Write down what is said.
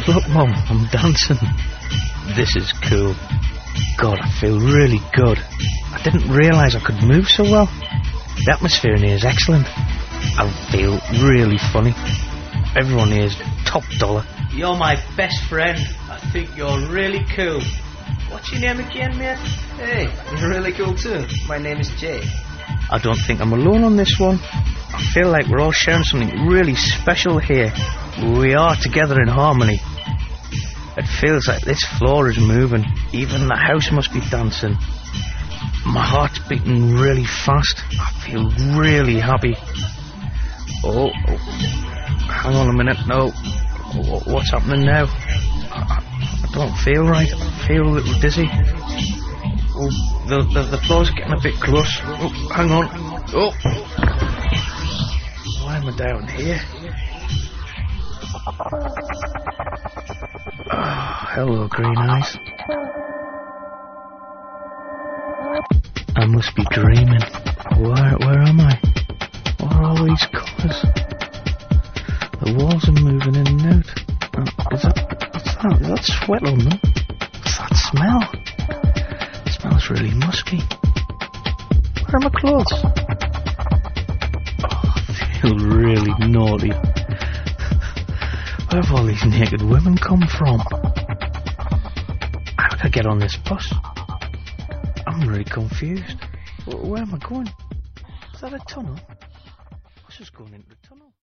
Look, Mum, I'm dancing. This is cool. God, I feel really good. I didn't realise I could move so well. The atmosphere in here is excellent. I feel really funny. Everyone here is top dollar. You're my best friend. I think you're really cool. What's your name again, mate? Hey, you're really cool too. My name is Jay. I don't think I'm alone on this one. I feel like we're all sharing something really special here. We are together in harmony. It feels like this floor is moving. Even the house must be dancing. My heart's beating really fast. I feel really happy. Oh, hang on a minute. No. What's happening now? I don't feel right. I feel a little dizzy. Oh, the floor's getting a bit close. Oh, hang on. Oh. Why am I down here? Oh, hello, green eyes. I must be dreaming. Where am I? What are all these colours? The walls are moving in and out. What's that? Is that sweat on them? What's that smell? It smells really musky. Where are my clothes? Oh, I feel really naughty. Where have all these naked women come from? How did I get on this bus? I'm really confused. Where am I going? Is that a tunnel? I was just going into the tunnel.